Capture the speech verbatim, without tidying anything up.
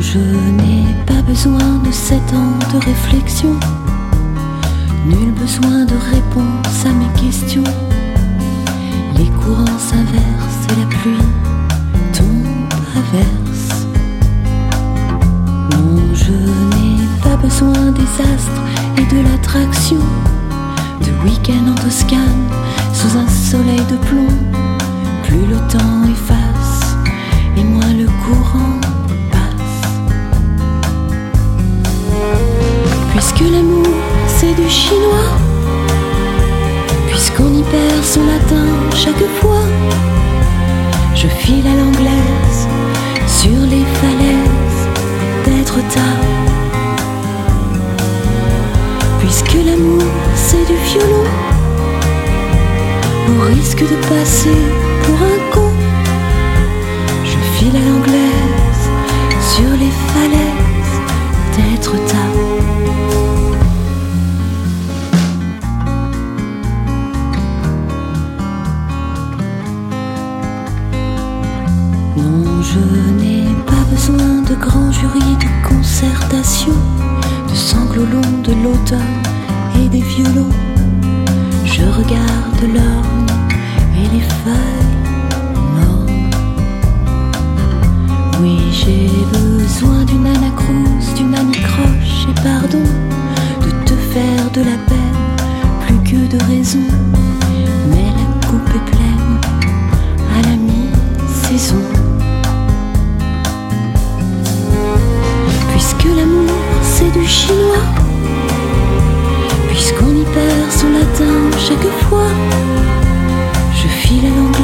je n'ai pas besoin de sept ans de réflexion, nul besoin de réponse à mes questions. Les courants s'inversent et la pluie tombe à verse. Non, je n'ai pas besoin des astres et de l'attraction, de week-end en Toscane sous un soleil de plomb. Plus le temps efface et moins le courant passe. Puisque l'amour c'est du chinois, puisqu'on y perd son latin chaque fois, je file à l'anglaise sur les falaises d'être tard. Puisque l'amour c'est du violon, au risque de passer pour un con, je file à l'anglaise sur les falaises d'être tard. Non, je n'ai pas besoin de grands jurys de concertation, de sanglots longs de l'automne et des violons. Je regarde l'orne et les feuilles mornes. Oui, j'ai besoin d'une anacrouse, d'une anicroche et pardon, de te faire de la peine, plus que de raison. Mais la coupe est pleine à la mi-saison. Puisque l'amour c'est du chinois, puisqu'on y perd son latin chaque fois, je file à l'anglais